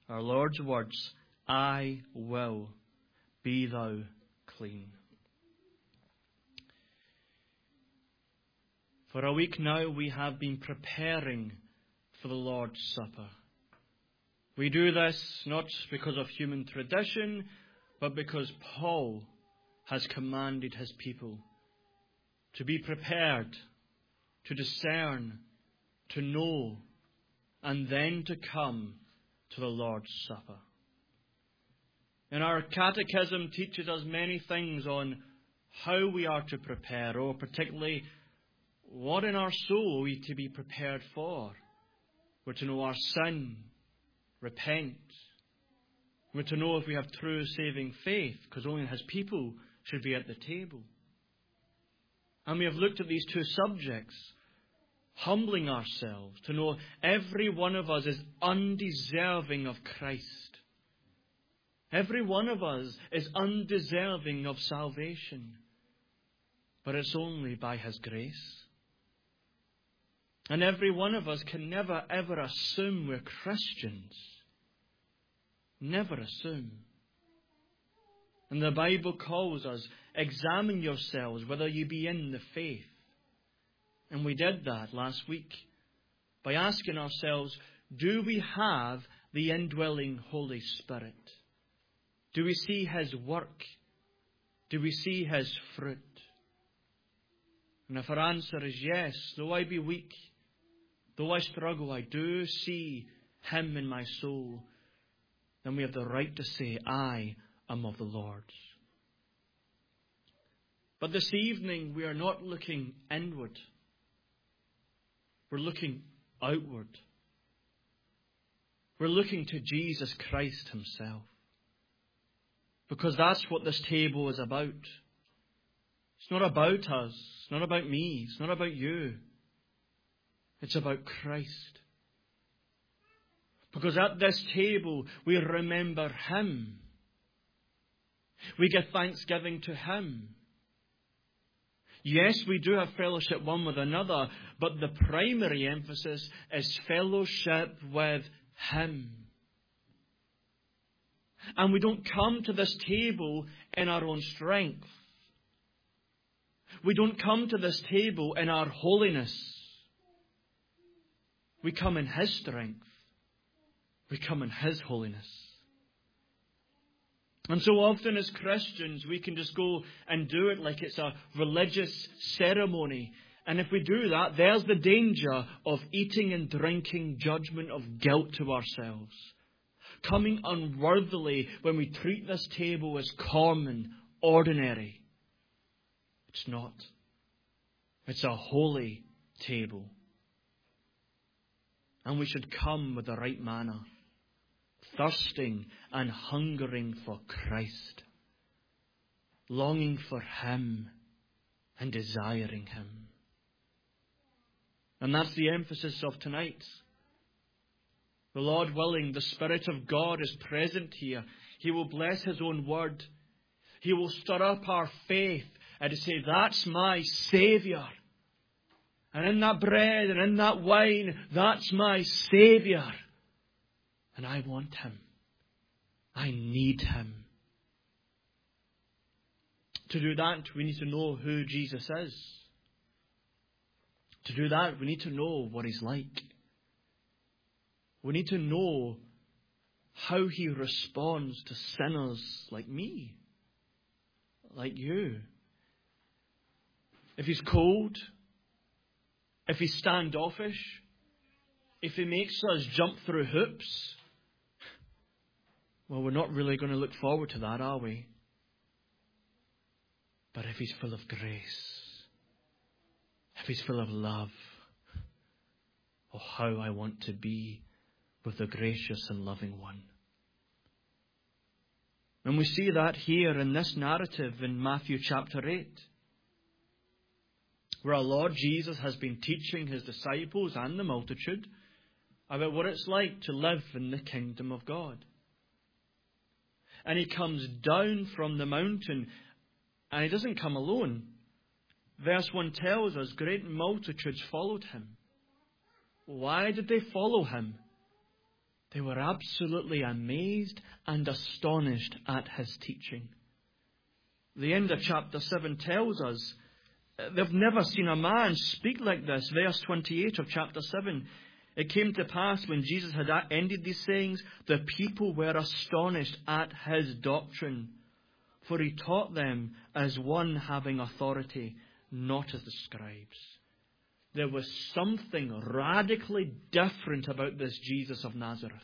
Our Lord's words, I will, be thou clean. For a week now we have been preparing for the Lord's Supper. We do this not because of human tradition, but because Paul has commanded his people to be prepared, to discern, to know, and then to come to the Lord's Supper. And our catechism teaches us many things on how we are to prepare, or particularly what in our soul are we to be prepared for. We're to know our sin, repent. We're to know if we have true saving faith, because only His people should be at the table. And we have looked at these two subjects, humbling ourselves to know every one of us is undeserving of Christ. Every one of us is undeserving of salvation. But it's only by His grace. And every one of us can never ever assume we're Christians. Never assume. And the Bible calls us, examine yourselves whether you be in the faith. And we did that last week by asking ourselves, do we have the indwelling Holy Spirit? Do we see His work? Do we see His fruit? And if our answer is yes, though I be weak, though I struggle, I do see Him in my soul, then we have the right to say, I am of the Lord's. But this evening we are not looking inward. We're looking outward. We're looking to Jesus Christ Himself. Because that's what this table is about. It's not about us. It's not about me. It's not about you. It's about Christ. Because at this table we remember Him. We give thanksgiving to Him. Yes, we do have fellowship one with another, but the primary emphasis is fellowship with Him. And we don't come to this table in our own strength. We don't come to this table in our holiness. We come in His strength. We come in His holiness. And so often as Christians, we can just go and do it like it's a religious ceremony. And if we do that, there's the danger of eating and drinking judgment of guilt to ourselves. Coming unworthily when we treat this table as common, ordinary. It's not. It's a holy table. And we should come with the right manner. Thirsting and hungering for Christ. Longing for Him and desiring Him. And that's the emphasis of tonight. The Lord willing, the Spirit of God is present here. He will bless His own word. He will stir up our faith and to say, that's my Saviour. And in that bread and in that wine, that's my Saviour. And I want Him. I need Him. To do that, we need to know who Jesus is. To do that, we need to know what He's like. We need to know how He responds to sinners like me, like you. If He's cold, if He's standoffish, if He makes us jump through hoops, well, we're not really going to look forward to that, are we? But if He's full of grace, if He's full of love, oh, how I want to be with the gracious and loving one. And we see that here in this narrative in Matthew chapter 8, where our Lord Jesus has been teaching His disciples and the multitude about what it's like to live in the kingdom of God. And He comes down from the mountain, and He doesn't come alone. Verse 1 tells us great multitudes followed Him. Why did they follow Him? They were absolutely amazed and astonished at his teaching. The end of chapter 7 tells us they've never seen a man speak like this. Verse 28 of chapter 7. It came to pass when Jesus had ended these sayings, the people were astonished at his doctrine. For he taught them as one having authority, not as the scribes. There was something radically different about this Jesus of Nazareth.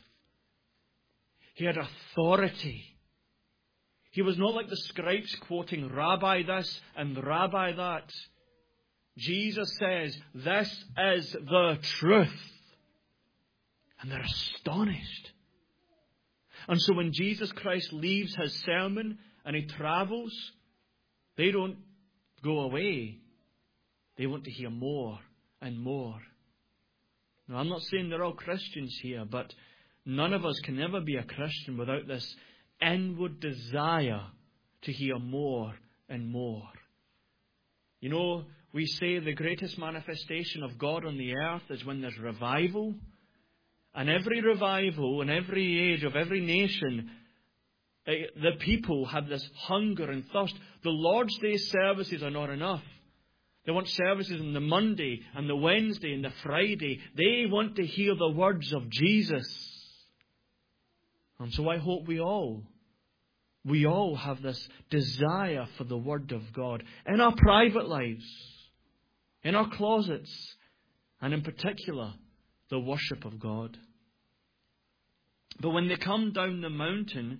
He had authority. He was not like the scribes quoting Rabbi this and Rabbi that. Jesus says, this is the truth. And they're astonished. And so when Jesus Christ leaves his sermon and he travels, they don't go away. They want to hear more and more. Now, I'm not saying they're all Christians here, but none of us can ever be a Christian without this inward desire to hear more and more. You know, we say the greatest manifestation of God on the earth is when there's revival. And every revival in every age of every nation, the people have this hunger and thirst. The Lord's Day services are not enough. They want services on the Monday and the Wednesday and the Friday. They want to hear the words of Jesus. And so I hope we all have this desire for the Word of God in our private lives, in our closets, and in particular, the worship of God. But when they come down the mountain,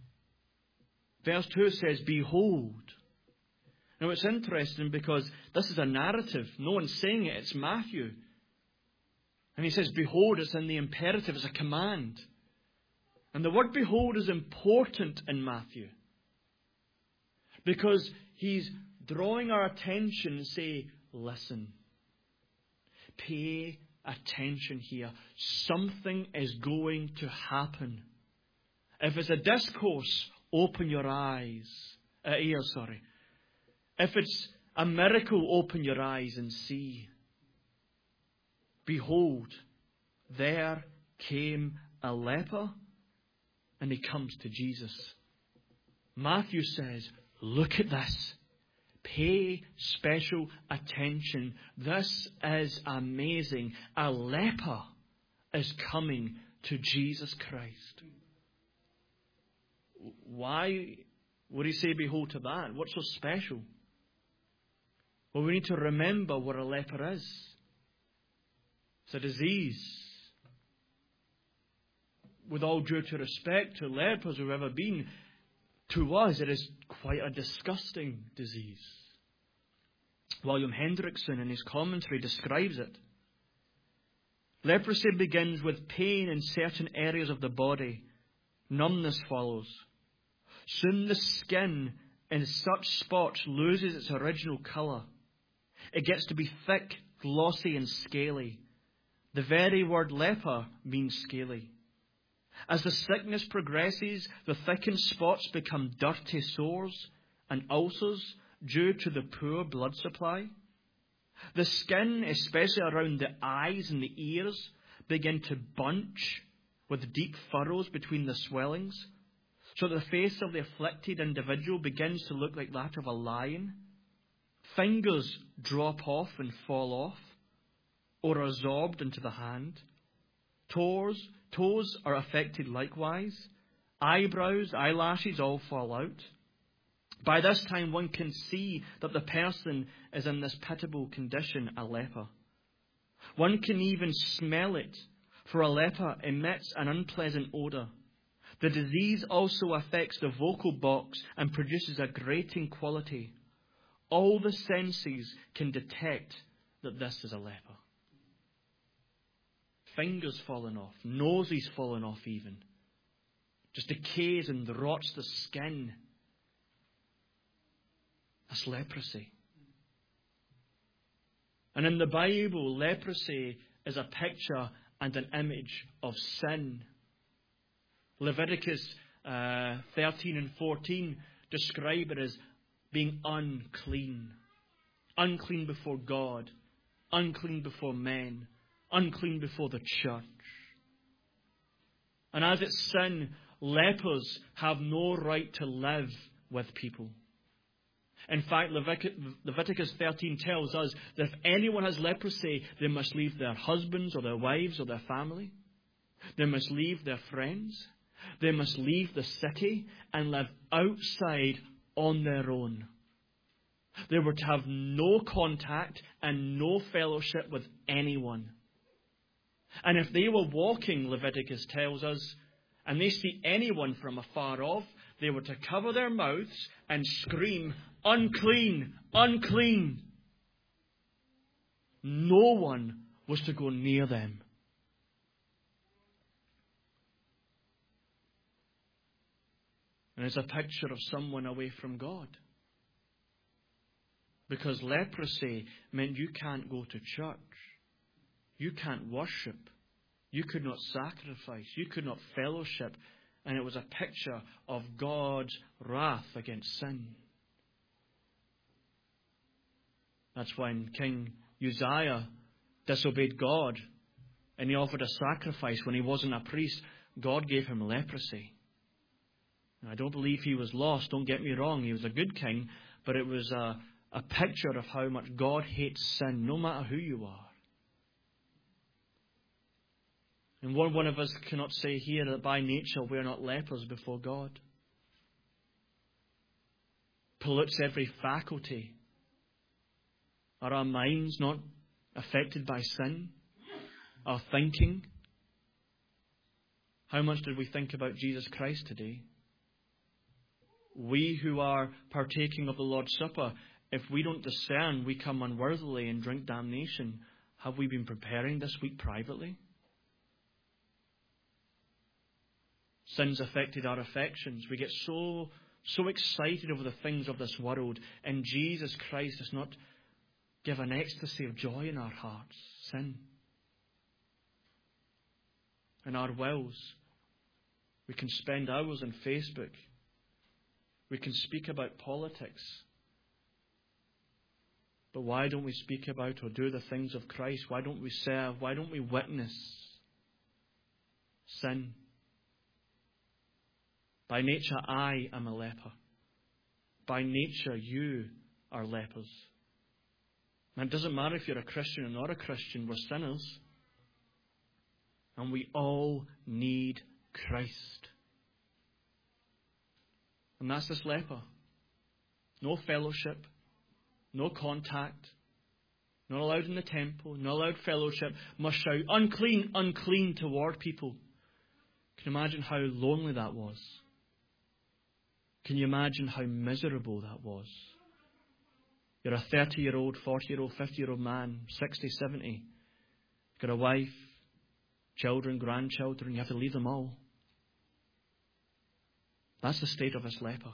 verse 2 says, behold. Now it's interesting because this is a narrative. No one's saying it. It's Matthew. And he says, behold, it's in the imperative. It's a command. And the word behold is important in Matthew. Because he's drawing our attention and say, listen. Pay attention here. Something is going to happen. If it's a discourse, open your ears. If it's a miracle, open your eyes and see. Behold, there came a leper, and he comes to Jesus. Matthew says, look at this. Pay special attention. This is amazing. A leper is coming to Jesus Christ. Why would he say behold to that? What's so special? Well, we need to remember what a leper is. It's a disease. With all due to respect to lepers who have ever been, to us it is quite a disgusting disease. William Hendrickson in his commentary describes it. Leprosy begins with pain in certain areas of the body. Numbness follows. Soon the skin in such spots loses its original colour. It gets to be thick, glossy and scaly. The very word leper means scaly. As the sickness progresses, the thickened spots become dirty sores and ulcers due to the poor blood supply. The skin, especially around the eyes and the ears, begin to bunch with deep furrows between the swellings, so the face of the afflicted individual begins to look like that of a lion. Fingers drop off and fall off, or are absorbed into the hand. Toes are affected likewise. Eyebrows, eyelashes all fall out. By this time one can see that the person is in this pitiable condition, a leper. One can even smell it, for a leper emits an unpleasant odour. The disease also affects the vocal box and produces a grating quality. All the senses can detect that this is a leper. Fingers falling off, noses falling off even. Just decays and rots the skin. That's leprosy. And in the Bible, leprosy is a picture and an image of sin. Leviticus 13 and 14 describe it as being unclean. Unclean before God. Unclean before men. Unclean before the church. And as it's sin, lepers have no right to live with people. In fact, Leviticus 13 tells us that if anyone has leprosy, they must leave their husbands or their wives or their family. They must leave their friends. They must leave the city and live outside on their own. They were to have no contact and no fellowship with anyone. And if they were walking, Leviticus tells us, and they see anyone from afar off, they were to cover their mouths and scream, "Unclean! Unclean!" No one was to go near them. And it's a picture of someone away from God. Because leprosy meant you can't go to church. You can't worship. You could not sacrifice. You could not fellowship. And it was a picture of God's wrath against sin. That's when King Uzziah disobeyed God and he offered a sacrifice when he wasn't a priest. God gave him leprosy. And I don't believe he was lost. Don't get me wrong. He was a good king. But it was a picture of how much God hates sin, no matter who you are. And one of us cannot say here that by nature we're not lepers before God. Pollutes every faculty. Are our minds not affected by sin? Our thinking? How much did we think about Jesus Christ today? We who are partaking of the Lord's Supper, if we don't discern, we come unworthily and drink damnation. Have we been preparing this week privately? Sin's affected our affections. We get so excited over the things of this world, and Jesus Christ does not give an ecstasy of joy in our hearts. Sin. In our wills, we can spend hours on Facebook. We can speak about politics. But why don't we speak about or do the things of Christ? Why don't we serve? Why don't we witness? Sin. By nature, I am a leper. By nature, you are lepers. And it doesn't matter if you're a Christian or not a Christian, we're sinners. And we all need Christ. And that's this leper. No fellowship, no contact, not allowed in the temple, not allowed fellowship, must shout, "Unclean, unclean," toward people. Can you imagine how lonely that was? Can you imagine how miserable that was? You're a 30-year-old, 40-year-old, 50-year-old man, 60, 70. You've got a wife, children, grandchildren. You have to leave them all. That's the state of this leper.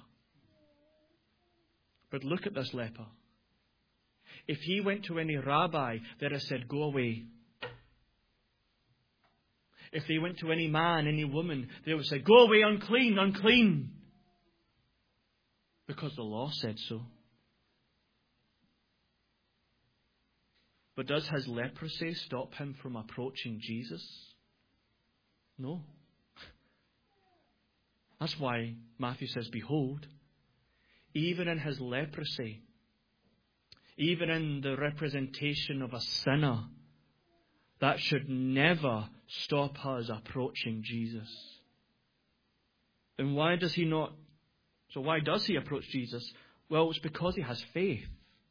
But look at this leper. If he went to any rabbi, they'd have said, "Go away." If they went to any man, any woman, they would say, "Go away, unclean, unclean." Because the law said so. But does his leprosy stop him from approaching Jesus? No. That's why Matthew says, "Behold," even in his leprosy, even in the representation of a sinner, that should never stop us approaching Jesus. And why does he not? So why does he approach Jesus? Well, it's because he has faith.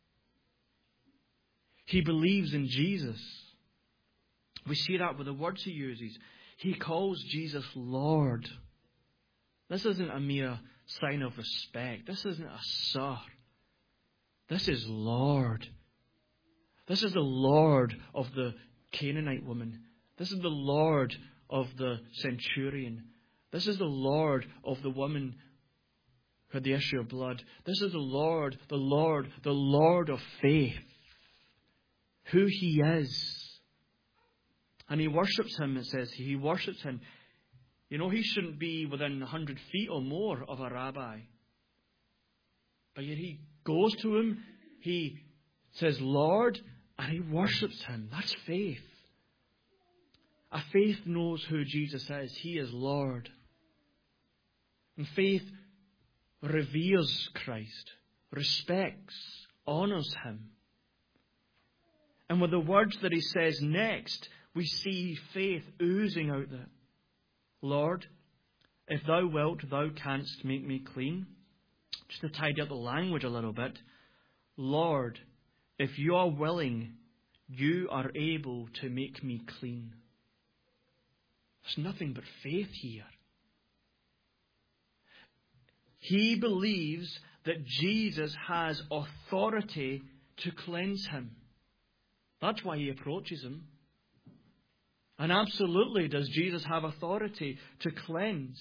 He believes in Jesus. We see that with the words he uses. He calls Jesus Lord. This isn't a mere sign of respect. This isn't a sir. This is Lord. This is the Lord of the Canaanite woman. This is the Lord of the centurion. This is the Lord of the woman who had the issue of blood. This is the Lord of faith. Who he is. And he worships him, it says. He worships him. You know, he shouldn't be within 100 feet or more of a rabbi. But yet he goes to him, he says, "Lord," and he worships him. That's faith. A faith knows who Jesus is. He is Lord. And faith reveres Christ, respects, honours Him. And with the words that he says next, we see faith oozing out there. Lord, if thou wilt, thou canst make me clean. Just to tidy up the language a little bit. Lord, if you are willing, you are able to make me clean. There's nothing but faith here. He believes that Jesus has authority to cleanse him. That's why he approaches him. And absolutely does Jesus have authority to cleanse.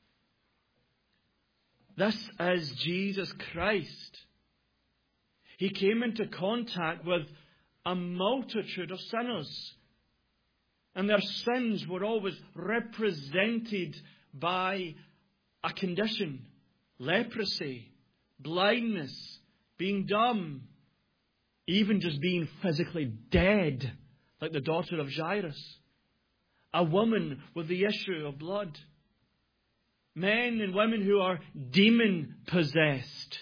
This is Jesus Christ. He came into contact with a multitude of sinners. And their sins were always represented by a condition. Leprosy, blindness, being dumb, even just being physically dead, like the daughter of Jairus. A woman with the issue of blood. Men and women who are demon-possessed.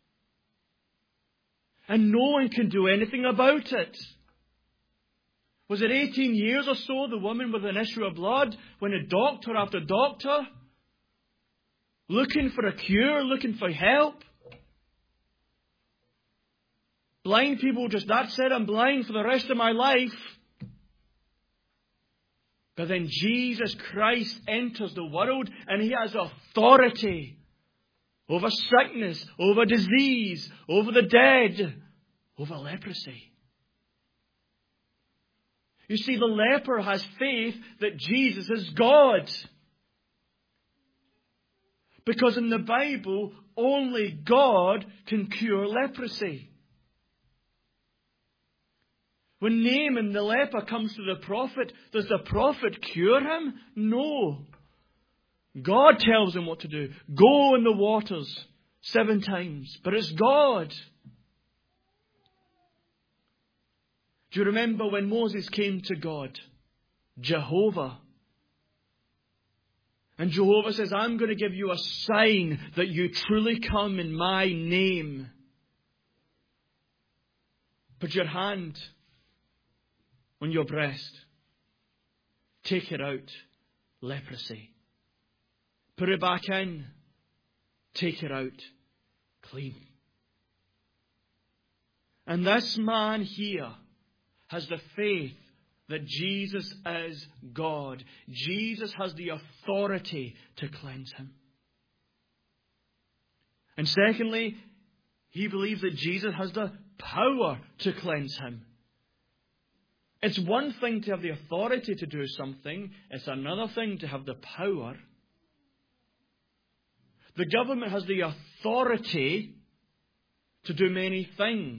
And no one can do anything about it. Was it 18 years or so, the woman with an issue of blood, when a doctor after doctor, looking for a cure, looking for help? Blind people just, that's it, I'm blind for the rest of my life. But then Jesus Christ enters the world and He has authority over sickness, over disease, over the dead, over leprosy. You see, the leper has faith that Jesus is God. Because in the Bible, only God can cure leprosy. When Naaman the leper comes to the prophet, does the prophet cure him? No. God tells him what to do. Go in the waters 7 times. But it's God. Do you remember when Moses came to God? Jehovah. And Jehovah says, I'm going to give you a sign that you truly come in my name. Put your hand on your breast. Take it out. Leprosy. Put it back in. Take it out. Clean. And this man here has the faith that Jesus is God. Jesus has the authority to cleanse him. And secondly, he believes that Jesus has the power to cleanse him. It's one thing to have the authority to do something. It's another thing to have the power. The government has the authority to do many things.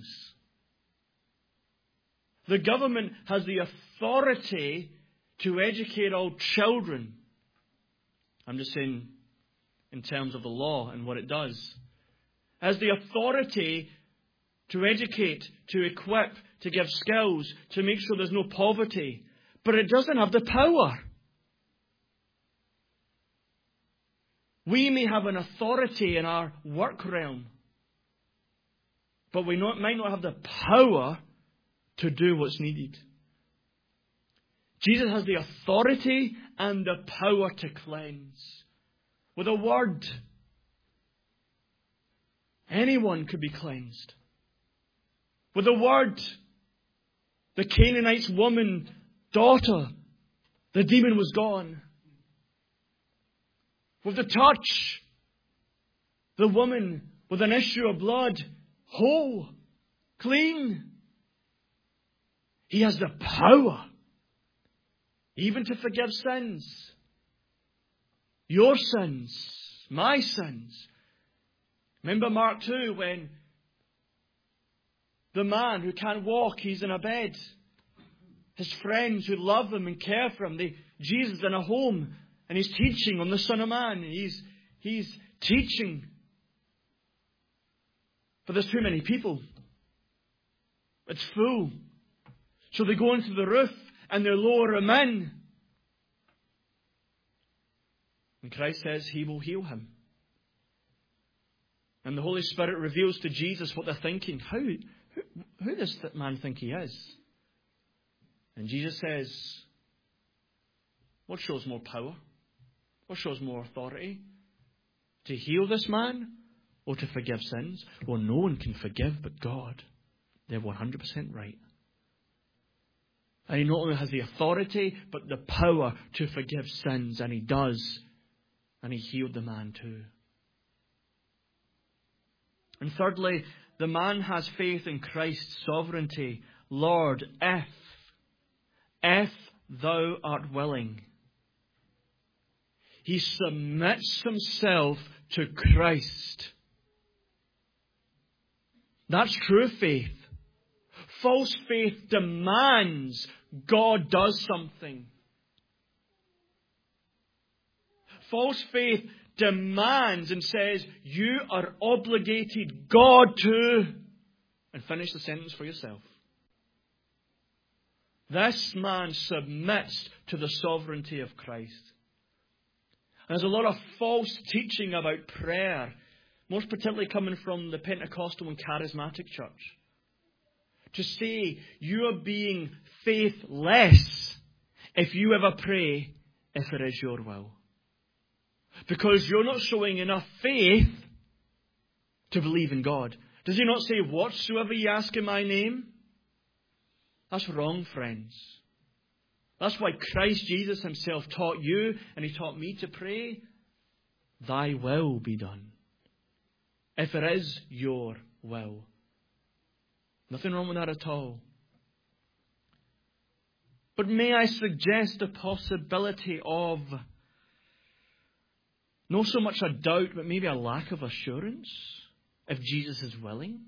The government has the authority to educate all children. I'm just saying in terms of the law and what it does. Has the authority to educate, to equip, to give skills, to make sure there's no poverty. But it doesn't have the power. We may have an authority in our work realm, but we might not have the power to do what's needed. Jesus has the authority and the power to cleanse. With a word, anyone could be cleansed. With a word, the Canaanite's woman, daughter, the demon was gone. With the touch, the woman with an issue of blood, whole, clean. He has the power even to forgive sins. Your sins, my sins. Remember Mark 2 when the man who can't walk, he's in a bed. His friends who love him and care for him, Jesus in a home, and he's teaching on the Son of Man. He's teaching. But there's too many people. It's full. So they go into the roof and they lower him in. And Christ says He will heal him. And the Holy Spirit reveals to Jesus what they're thinking. Who does that man think he is? And Jesus says, what shows more power? What shows more authority? To heal this man or to forgive sins? Well, no one can forgive but God. They're 100% right. And He not only has the authority, but the power to forgive sins. And He does. And He healed the man too. And thirdly, the man has faith in Christ's sovereignty. Lord, if thou art willing. He submits himself to Christ. That's true faith. False faith demands God does something. False faith demands and says, you are obligated God to, and finish the sentence for yourself. This man submits to the sovereignty of Christ. There's a lot of false teaching about prayer, most particularly coming from the Pentecostal and Charismatic church. To say you are being faithless if you ever pray if it is your will. Because you're not showing enough faith to believe in God. Does He not say, whatsoever ye ask in my name? That's wrong, friends. That's why Christ Jesus Himself taught you and He taught me to pray, thy will be done. If it is your will. Nothing wrong with that at all. But may I suggest the possibility of not so much a doubt, but maybe a lack of assurance, if Jesus is willing.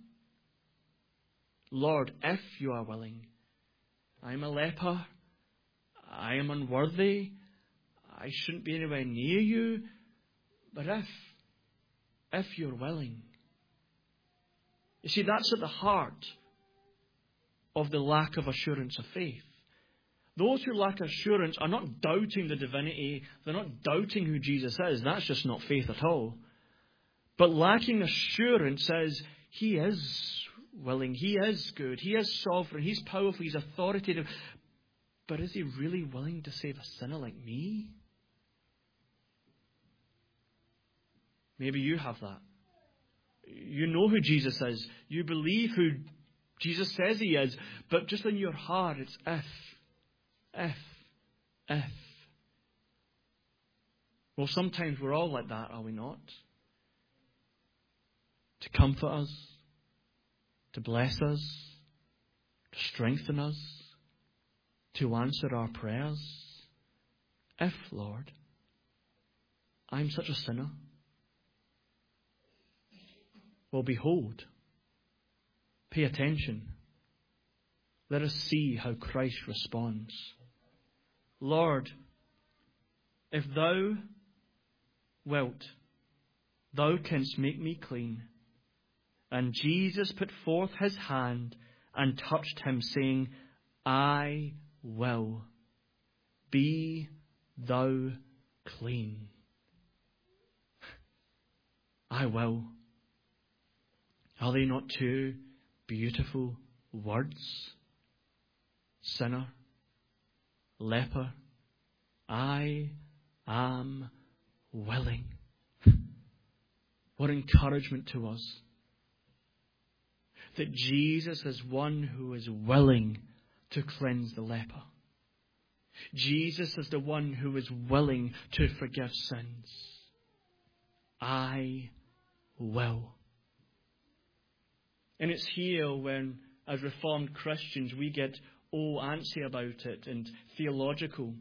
Lord, if you are willing. I am a leper. I am unworthy. I shouldn't be anywhere near you. But if you're willing. You see, that's at the heart of the lack of assurance of faith. Those who lack assurance are not doubting the divinity. They're not doubting who Jesus is. That's just not faith at all. But lacking assurance says He is willing. He is good. He is sovereign. He's powerful. He's authoritative. But is He really willing to save a sinner like me? Maybe you have that. You know who Jesus is. You believe who Jesus says He is. But just in your heart, it's if. Well, sometimes we're all like that, are we not? To comfort us, to bless us, to strengthen us, to answer our prayers. If, Lord, I'm such a sinner. Well, behold, pay attention. Let us see how Christ responds. Lord, if thou wilt, thou canst make me clean. And Jesus put forth His hand and touched him, saying, I will. Be thou clean. I will. Are they not two beautiful words? Sinner, leper, I am willing. What encouragement to us that Jesus is one who is willing to cleanse the leper. Jesus is the one who is willing to forgive sins. I will. And it's here when, as Reformed Christians, we get antsy about it and theological.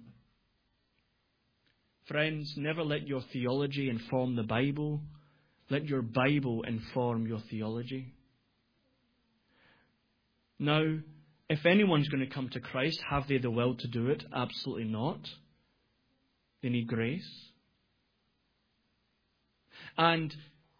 Friends, never let your theology inform the Bible. Let your Bible inform your theology. Now, if anyone's going to come to Christ, have they the will to do it? Absolutely not. They need grace. And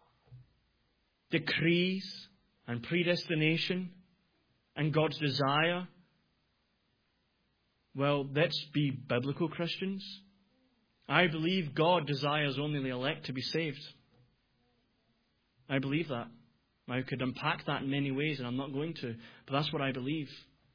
decrees and predestination and God's desire, well, let's be biblical Christians. I believe God desires only the elect to be saved. I believe that. I could unpack that in many ways, and I'm not going to, but that's what I believe.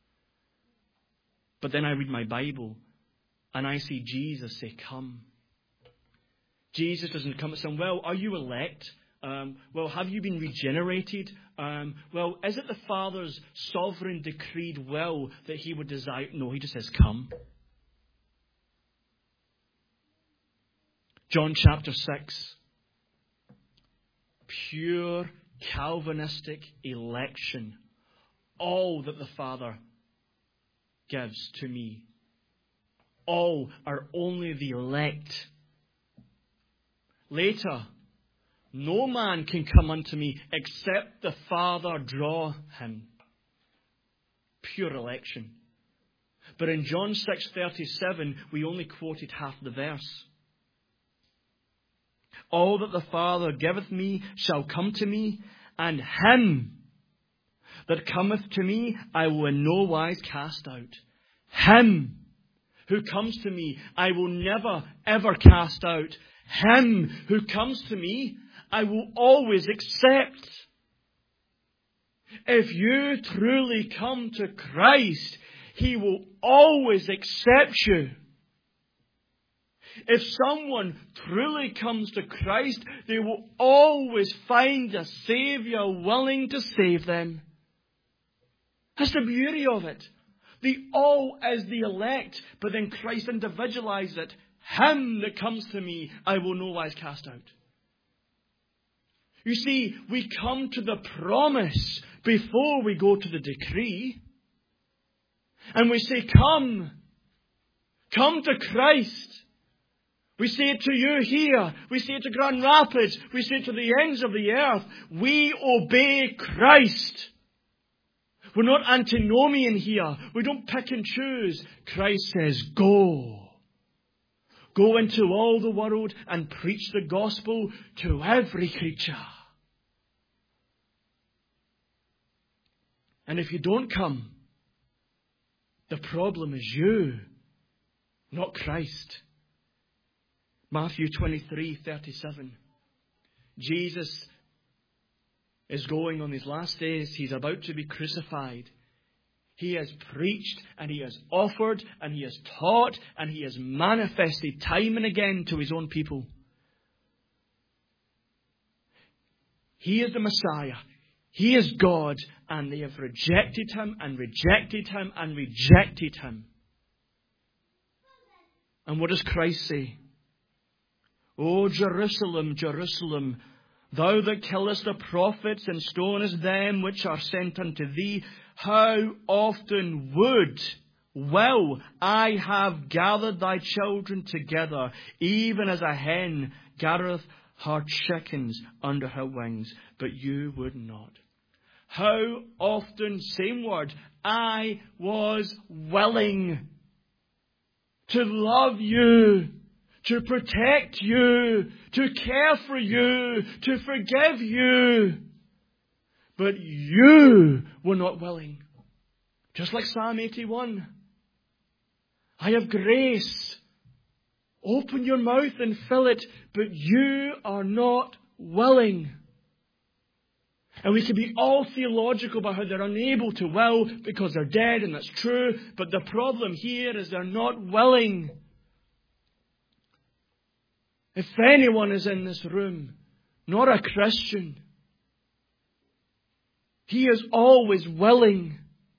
But then I read my Bible, and I see Jesus say, come. Jesus doesn't come and say, well, are you elect? Well, have you been regenerated? Well, is it the Father's sovereign decreed will that He would desire? No, He just says, come. John chapter 6. Pure Calvinistic election. All that the Father gives to me. All are only the elect. Later, no man can come unto me except the Father draw him. Pure election. But in John 6:37, we only quoted half the verse. All that the Father giveth me shall come to me, and him that cometh to me I will in no wise cast out. Him who comes to me I will never ever cast out. Him who comes to me I will always accept. If you truly come to Christ, He will always accept you. If someone truly comes to Christ, they will always find a Saviour willing to save them. That's the beauty of it. The all is the elect, but then Christ individualizes it. Him that comes to me, I will no wise cast out. You see, we come to the promise before we go to the decree. And we say, come. Come to Christ. We say it to you here. We say it to Grand Rapids. We say it to the ends of the earth. We obey Christ. We're not antinomian here. We don't pick and choose. Christ says, go. Go into all the world and preach the gospel to every creature. And if you don't come, the problem is you, not Christ. Matthew 23:37. Jesus is going on his last days. He's about to be crucified. He has preached and he has offered and he has taught and he has manifested time and again to his own people. He is the Messiah. He is God, and they have rejected him and rejected him and rejected him. And what does Christ say? O Jerusalem, Jerusalem, thou that killest the prophets and stonest them which are sent unto thee, how often will I have gathered thy children together, even as a hen gathereth her chickens under her wings, but you would not. How often, same word, I was willing to love you, to protect you, to care for you, to forgive you. But you were not willing. Just like Psalm 81. I have grace. Open your mouth and fill it, but you are not willing. And we can be all theological about how they're unable to will because they're dead, and that's true. But the problem here is they're not willing. If anyone is in this room, not a Christian, he is always willing.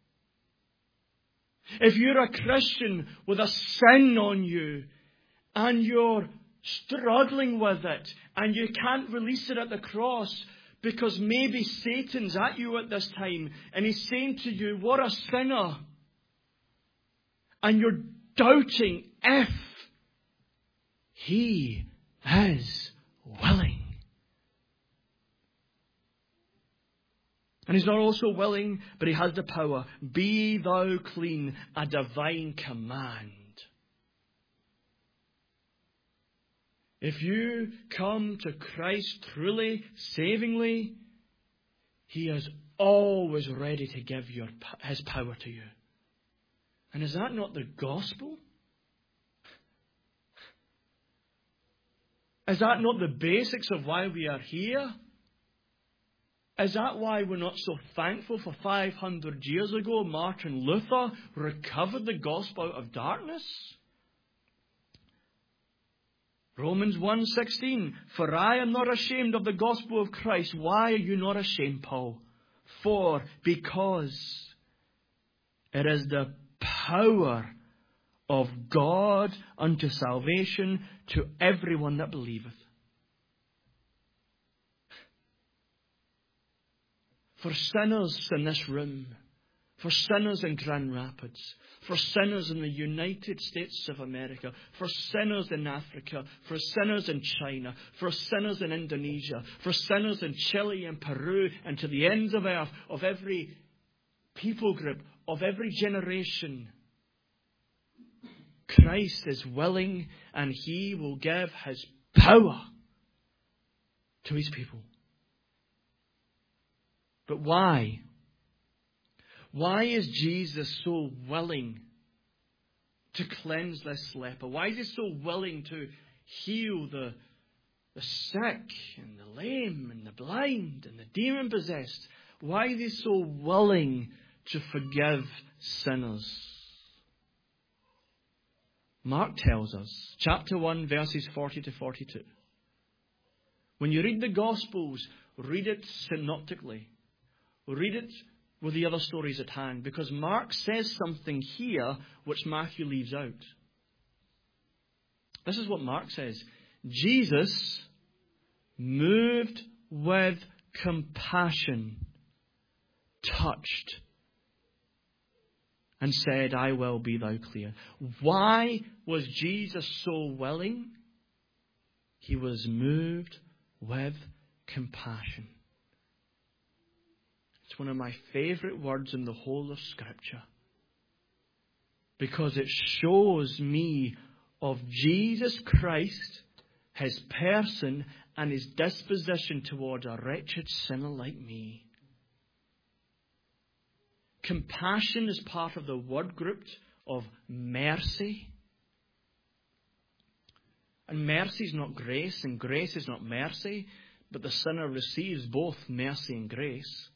If you're a Christian with a sin on you, and you're struggling with it, and you can't release it at the cross, because maybe Satan's at you at this time, and he's saying to you, what a sinner. And you're doubting if he is willing. And he's not also willing, but he has the power. Be thou clean, a divine command. If you come to Christ truly, savingly, he is always ready to give his power to you. And is that not the gospel? Is that not the basics of why we are here? Is that why we're not so thankful for 500 years ago Martin Luther recovered the gospel out of darkness? Romans 1:16, for I am not ashamed of the gospel of Christ. Why are you not ashamed, Paul? Because it is the power of God unto salvation to everyone that believeth. For sinners in this room, for sinners in Grand Rapids, for sinners in the United States of America, for sinners in Africa, for sinners in China, for sinners in Indonesia, for sinners in Chile and Peru, and to the ends of earth, of every people group, of every generation, Christ is willing and He will give His power to His people. But why? Why is Jesus so willing to cleanse this leper? Why is He so willing to heal the sick and the lame and the blind and the demon-possessed? Why is He so willing to forgive sinners? Mark tells us, chapter 1, verses 40 to 42. When you read the Gospels, read it synoptically. Read it with the other stories at hand, because Mark says something here which Matthew leaves out. This is what Mark says. Jesus, moved with compassion, touched and said, I will be thou clear. Why was Jesus so willing? He was moved with compassion. It's one of my favourite words in the whole of Scripture, because it shows me of Jesus Christ, His person and His disposition towards a wretched sinner like me. Compassion is part of the word group of mercy. And mercy is not grace, and grace is not mercy, but the sinner receives both mercy and grace.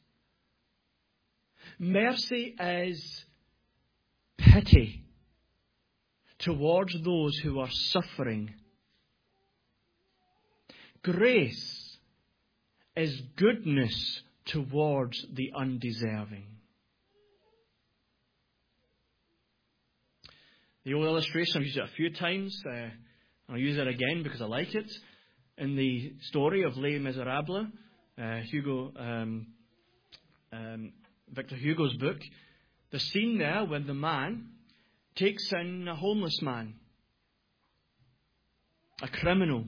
Mercy is pity towards those who are suffering. Grace is goodness towards the undeserving. The old illustration, I've used it a few times. I'll use it again because I like it. In the story of Les Miserables, Victor Hugo's book, the scene there when the man takes in a homeless man, a criminal.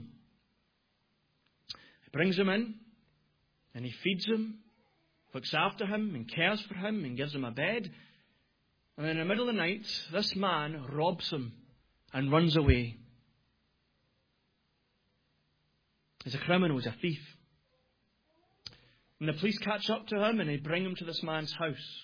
He brings him in and he feeds him, looks after him and cares for him and gives him a bed. And in the middle of the night, this man robs him and runs away. He's a criminal, he's a thief. And the police catch up to him and they bring him to this man's house.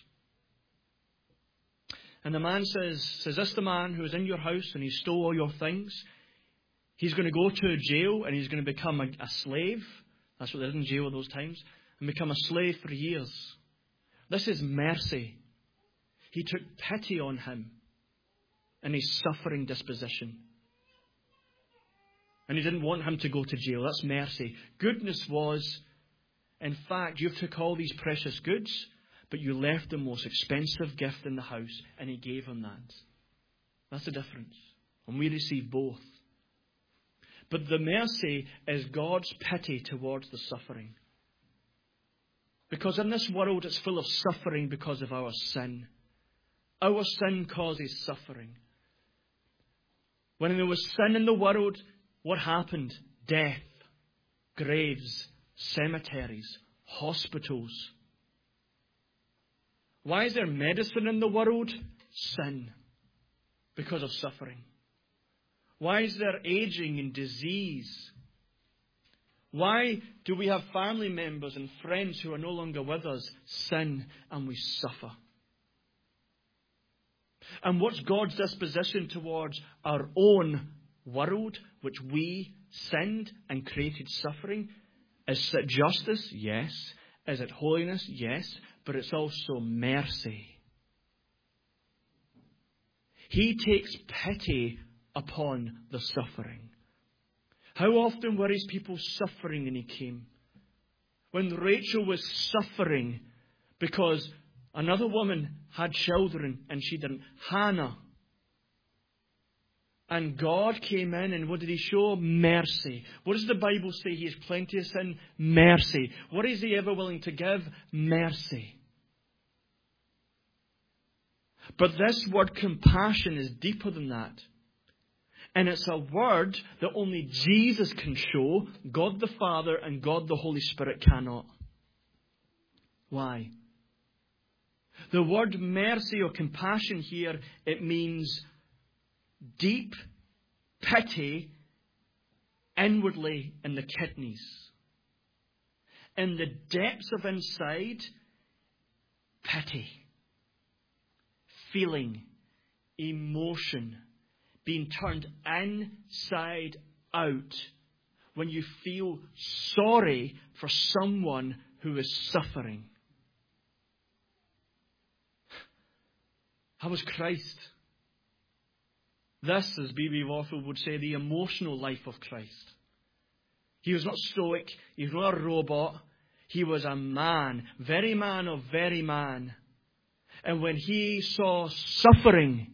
And the man says, is this the man who was in your house and he stole all your things? He's going to go to a jail and he's going to become a slave. That's what they did in jail at those times. And become a slave for years. This is mercy. He took pity on him and his suffering disposition. And he didn't want him to go to jail. That's mercy. Goodness was, in fact, you took all these precious goods, but you left the most expensive gift in the house, and he gave him that. That's the difference. And we receive both. But the mercy is God's pity towards the suffering. Because in this world it's full of suffering because of our sin. Our sin causes suffering. When there was sin in the world, what happened? Death, graves, cemeteries, hospitals. Why is there medicine in the world? Sin. Because of suffering. Why is there aging and disease? Why do we have family members and friends who are no longer with us? Sin, and we suffer. And what's God's disposition towards our own world, which we sinned and created suffering. Is it justice? Yes. Is it holiness? Yes. But it's also mercy. He takes pity upon the suffering. How often were his people suffering and he came? When Rachel was suffering because another woman had children and she didn't, Hannah. And God came in and what did he show? Mercy. What does the Bible say? He has plenty of sin? Mercy. What is he ever willing to give? Mercy. But this word compassion is deeper than that. And it's a word that only Jesus can show, God the Father and God the Holy Spirit cannot. Why? The word mercy or compassion here, it means deep pity inwardly in the kidneys. In the depths of inside, pity. Feeling, emotion, being turned inside out when you feel sorry for someone who is suffering. How was Christ? This, as B.B. Warfield would say, the emotional life of Christ. He was not stoic. He was not a robot. He was a man of very man. And when he saw suffering,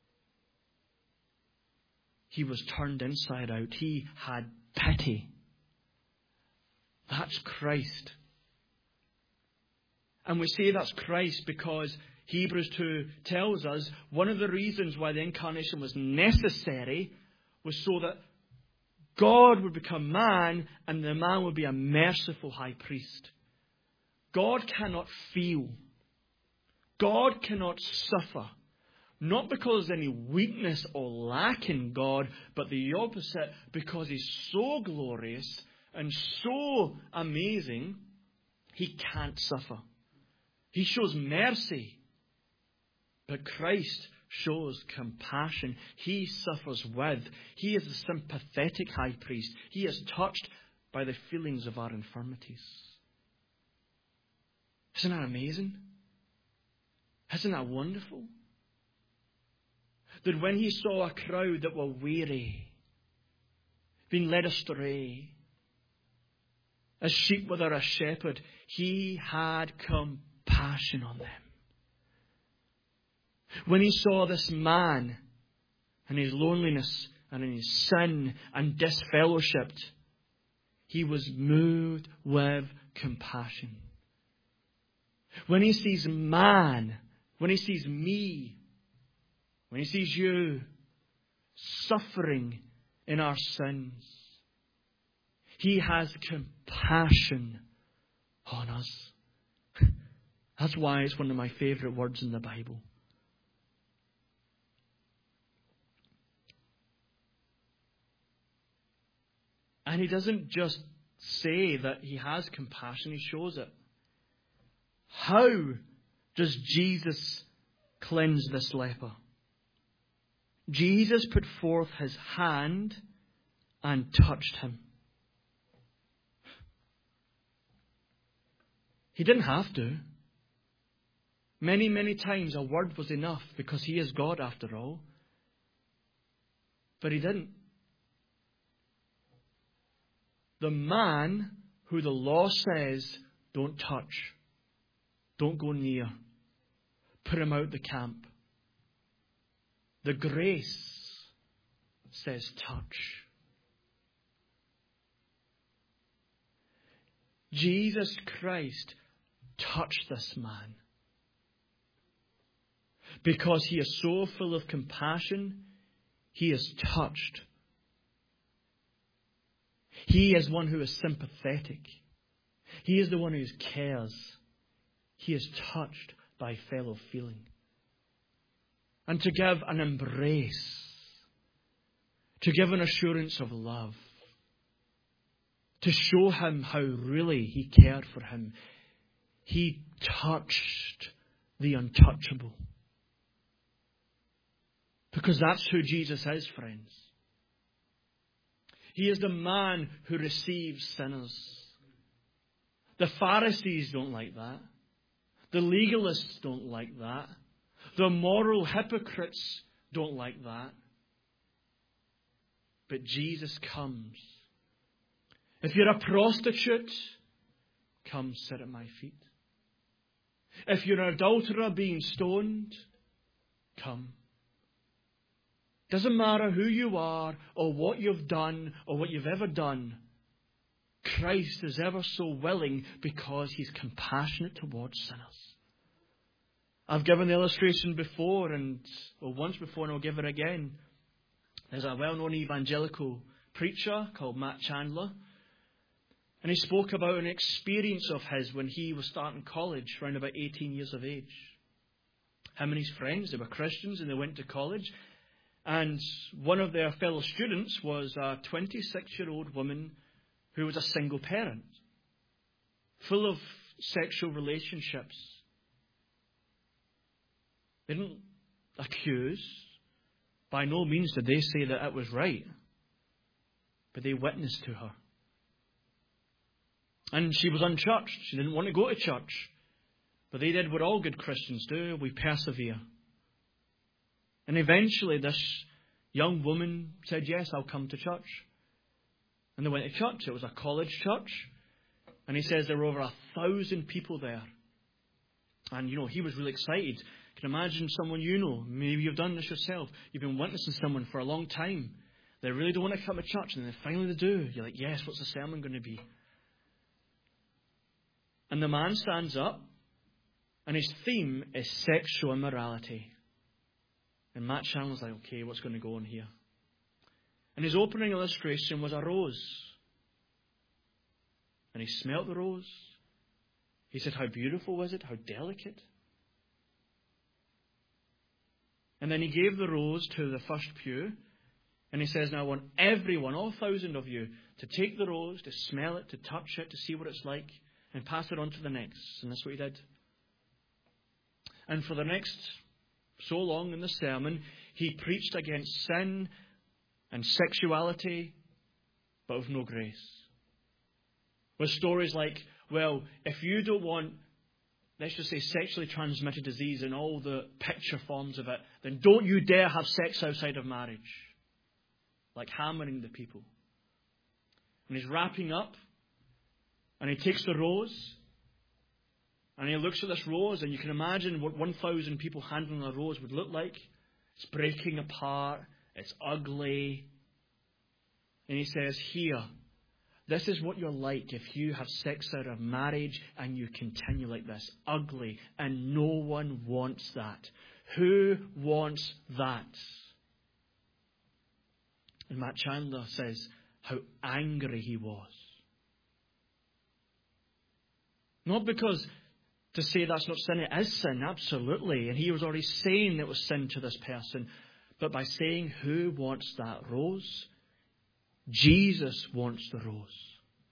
he was turned inside out. He had pity. That's Christ. And we say that's Christ because Hebrews 2 tells us one of the reasons why the incarnation was necessary was so that God would become man and the man would be a merciful high priest. God cannot feel. God cannot suffer. Not because there's any weakness or lack in God, but the opposite, because he's so glorious and so amazing, he can't suffer. He shows mercy. But Christ shows compassion. He suffers with. He is a sympathetic high priest. He is touched by the feelings of our infirmities. Isn't that amazing? Isn't that wonderful? That when he saw a crowd that were weary, being led astray, as sheep without a shepherd, he had compassion on them. When he saw this man and his loneliness and in his sin and disfellowshipped, he was moved with compassion. When he sees man, when he sees me, when he sees you suffering in our sins, he has compassion on us. That's why it's one of my favourite words in the Bible. And he doesn't just say that he has compassion, he shows it. How does Jesus cleanse this leper? Jesus put forth his hand and touched him. He didn't have to. Many times a word was enough because he is God after all. But he didn't. The man who the law says, don't touch, don't go near, put him out the camp. The grace says touch. Jesus Christ touched this man. Because he is so full of compassion, he is touched. He is one who is sympathetic. He is the one who cares. He is touched by fellow feeling. And to give an embrace, to give an assurance of love, to show him how really he cared for him, he touched the untouchable. Because that's who Jesus is, friends. He is the man who receives sinners. The Pharisees don't like that. The legalists don't like that. The moral hypocrites don't like that. But Jesus comes. If you're a prostitute, come sit at my feet. If you're an adulterer being stoned, come. Doesn't matter who you are or what you've done or what you've ever done. Christ is ever so willing because He's compassionate towards sinners. I've given the illustration before once before, and I'll give it again. There's a well-known evangelical preacher called Matt Chandler. And he spoke about an experience of his when he was starting college, around about 18 years of age. Him and his friends, they were Christians and they went to college. And one of their fellow students was a 26-year-old woman who was a single parent, full of sexual relationships. They didn't accuse. By no means did they say that it was right. But they witnessed to her. And she was unchurched. She didn't want to go to church. But they did what all good Christians do. We persevere. And eventually this young woman said, yes, I'll come to church. And they went to church. It was a college church. And he says there were over 1,000 people there. And, he was really excited. You can imagine someone maybe you've done this yourself. You've been witnessing someone for a long time. They really don't want to come to church. And then finally they do. You're like, yes, what's the sermon going to be? And the man stands up, and his theme is sexual immorality. And Matt Chandler's like, okay, what's going to go on here? And his opening illustration was a rose. And he smelt the rose. He said, how beautiful was it? How delicate. And then he gave the rose to the first pew. And he says, now I want everyone, all 1,000 of you, to take the rose, to smell it, to touch it, to see what it's like, and pass it on to the next. And that's what he did. And for the next so long in the sermon, he preached against sin and sexuality, but with no grace. With stories like, well, if you don't want, let's just say, sexually transmitted disease and all the picture forms of it, then don't you dare have sex outside of marriage. Like hammering the people. And he's wrapping up. And he takes the rose, and he looks at this rose, and you can imagine what 1,000 people handling a rose would look like. It's breaking apart. It's ugly. And he says, here, this is what you're like if you have sex out of marriage and you continue like this. Ugly. And no one wants that. Who wants that? And Matt Chandler says how angry he was. Not because to say that's not sin, it is sin, absolutely. And he was already saying it was sin to this person. But by saying, who wants that rose? Jesus wants the rose.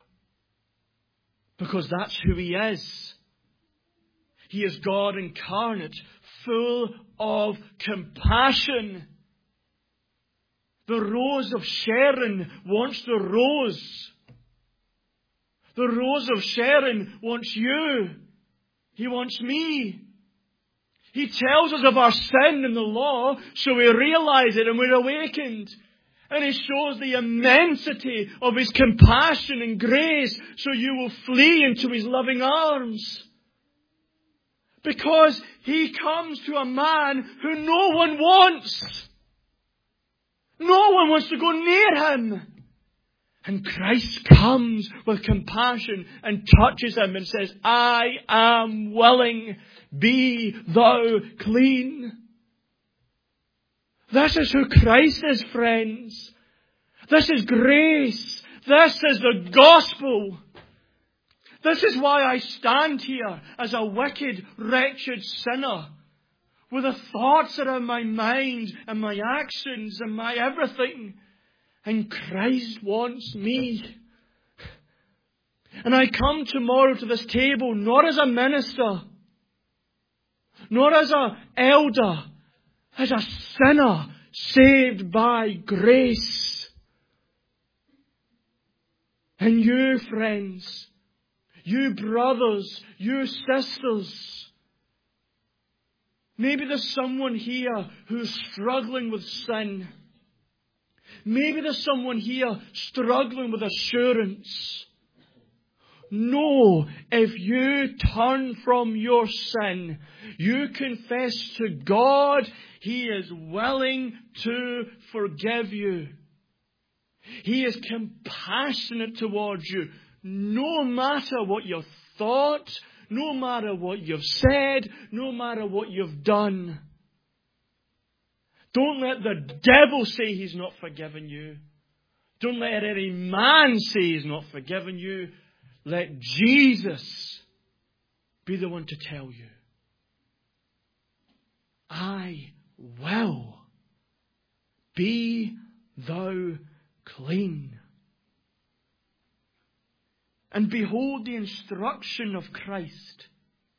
Because that's who He is. He is God incarnate, full of compassion. The rose of Sharon wants the rose. The rose of Sharon wants you. He wants me. He tells us of our sin in the law, so we realize it and we're awakened. And He shows the immensity of His compassion and grace, so you will flee into His loving arms. Because He comes to a man who no one wants. No one wants to go near Him. And Christ comes with compassion and touches him and says, I am willing, be thou clean. This is who Christ is, friends. This is grace. This is the gospel. This is why I stand here as a wicked, wretched sinner, with the thoughts that are in my mind and my actions and my everything. And Christ wants me. And I come tomorrow to this table not as a minister, not as an elder, as a sinner saved by grace. And you, friends, you brothers, you sisters, maybe there's someone here who's struggling with sin. Maybe there's someone here struggling with assurance. No, if you turn from your sin, you confess to God, He is willing to forgive you. He is compassionate towards you, no matter what you've thought, no matter what you've said, no matter what you've done. Don't let the devil say He's not forgiven you. Don't let any man say He's not forgiven you. Let Jesus be the one to tell you, I will. Be thou clean. And behold the instruction of Christ.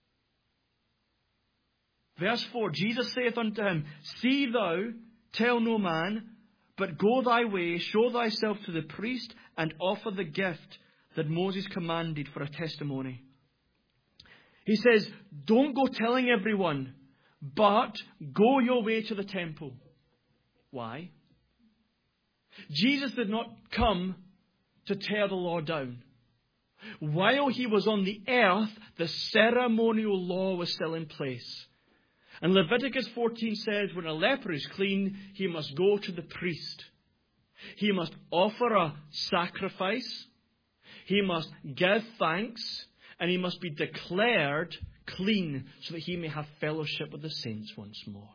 Verse 4, Jesus saith unto him, See thou, tell no man, but go thy way, show thyself to the priest, and offer the gift that Moses commanded for a testimony. He says, don't go telling everyone, but go your way to the temple. Why? Jesus did not come to tear the law down. While He was on the earth, the ceremonial law was still in place. And Leviticus 14 says, when a leper is clean, he must go to the priest. He must offer a sacrifice. He must give thanks. And he must be declared clean so that he may have fellowship with the saints once more.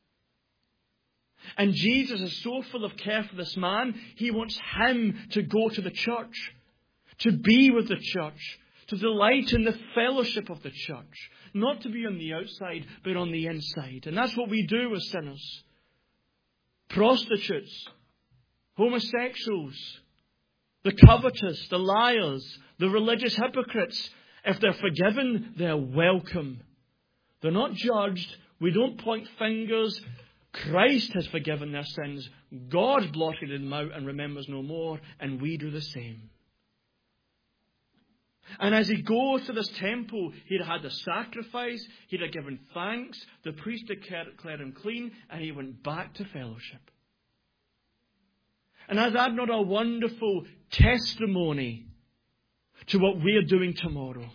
And Jesus is so full of care for this man, He wants him to go to the church, to be with the church, to delight in the fellowship of the church. Not to be on the outside, but on the inside. And that's what we do with sinners. Prostitutes, homosexuals, the covetous, the liars, the religious hypocrites. If they're forgiven, they're welcome. They're not judged. We don't point fingers. Christ has forgiven their sins. God blotted them out and remembers no more. And we do the same. And as he goes to this temple, he'd had the sacrifice, he'd have given thanks, the priest declared him clean, and he went back to fellowship. And is that not a wonderful testimony to what we are doing tomorrow?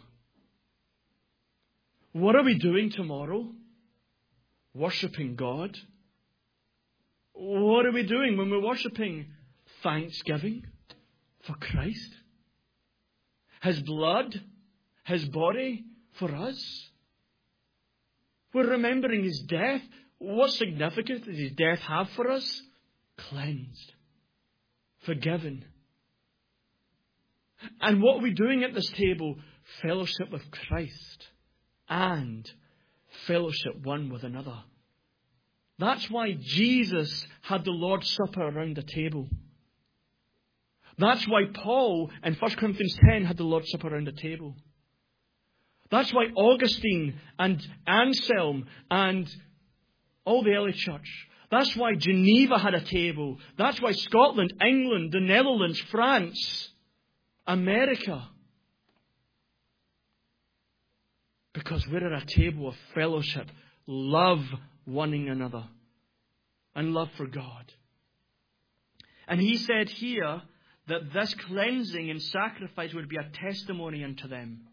What are we doing tomorrow? Worshipping God. What are we doing when we're worshipping? Thanksgiving for Christ. His blood, His body for us. We're remembering His death. What significance does His death have for us? Cleansed. Forgiven. And what are we doing at this table? Fellowship with Christ. And fellowship one with another. That's why Jesus had the Lord's Supper around the table. That's why Paul in 1 Corinthians 10 had the Lord's Supper around the table. That's why Augustine and Anselm and all the early church. That's why Geneva had a table. That's why Scotland, England, the Netherlands, France, America. Because we're at a table of fellowship, love one another, and love for God. And he said here that this cleansing and sacrifice would be a testimony unto them.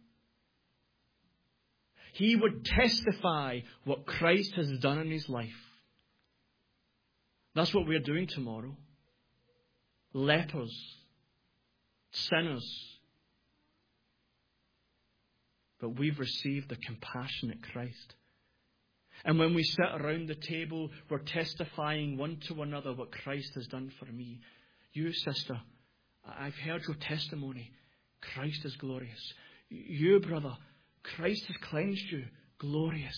He would testify what Christ has done in His life. That's what we're doing tomorrow. Lepers, sinners. But we've received the compassionate Christ. And when we sit around the table, we're testifying one to another what Christ has done for me. You, sister, I've heard your testimony. Christ is glorious. You, brother, Christ has cleansed you. Glorious.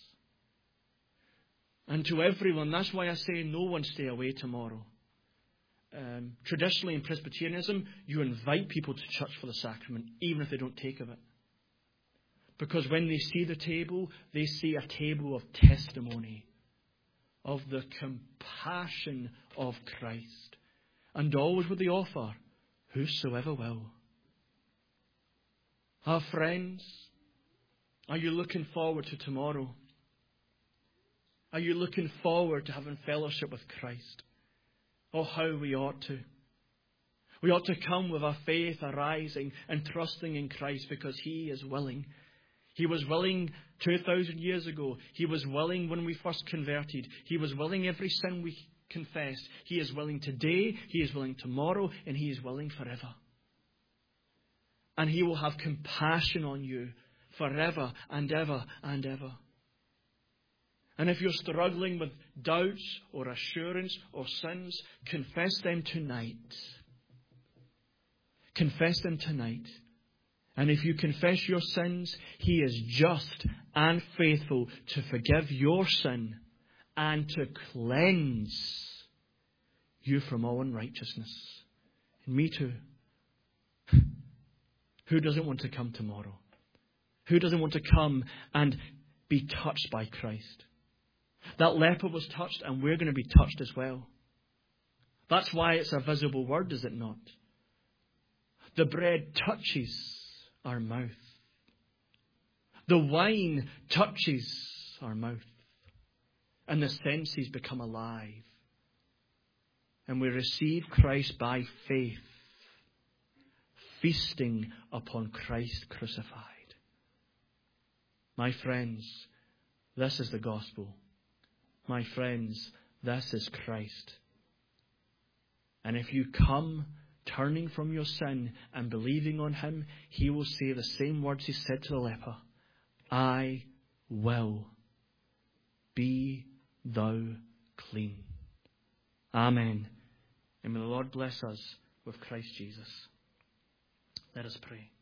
And to everyone, that's why I say no one stay away tomorrow. Traditionally in Presbyterianism, you invite people to church for the sacrament, even if they don't take of it. Because when they see the table, they see a table of testimony of the compassion of Christ. And always with the offer, whosoever will. Our friends, are you looking forward to tomorrow? Are you looking forward to having fellowship with Christ? Oh, how we ought to. We ought to come with our faith arising and trusting in Christ because He is willing. He was willing 2,000 years ago. He was willing when we first converted. He was willing every sin we confessed. He is willing today. He is willing tomorrow. And He is willing forever. And He will have compassion on you forever and ever and ever. And if you're struggling with doubts or assurance or sins, confess them tonight. Confess them tonight. And if you confess your sins, He is just and faithful to forgive your sin and to cleanse you from all unrighteousness. And me too. Who doesn't want to come tomorrow? Who doesn't want to come and be touched by Christ? That leper was touched, and we're going to be touched as well. That's why it's a visible word, is it not? The bread touches our mouth. The wine touches our mouth. And the senses become alive. And we receive Christ by faith, feasting upon Christ crucified. My friends, this is the gospel. My friends, this is Christ. And if you come turning from your sin and believing on Him, He will say the same words He said to the leper. I will. Be thou clean. Amen. And may the Lord bless us with Christ Jesus. Let us pray.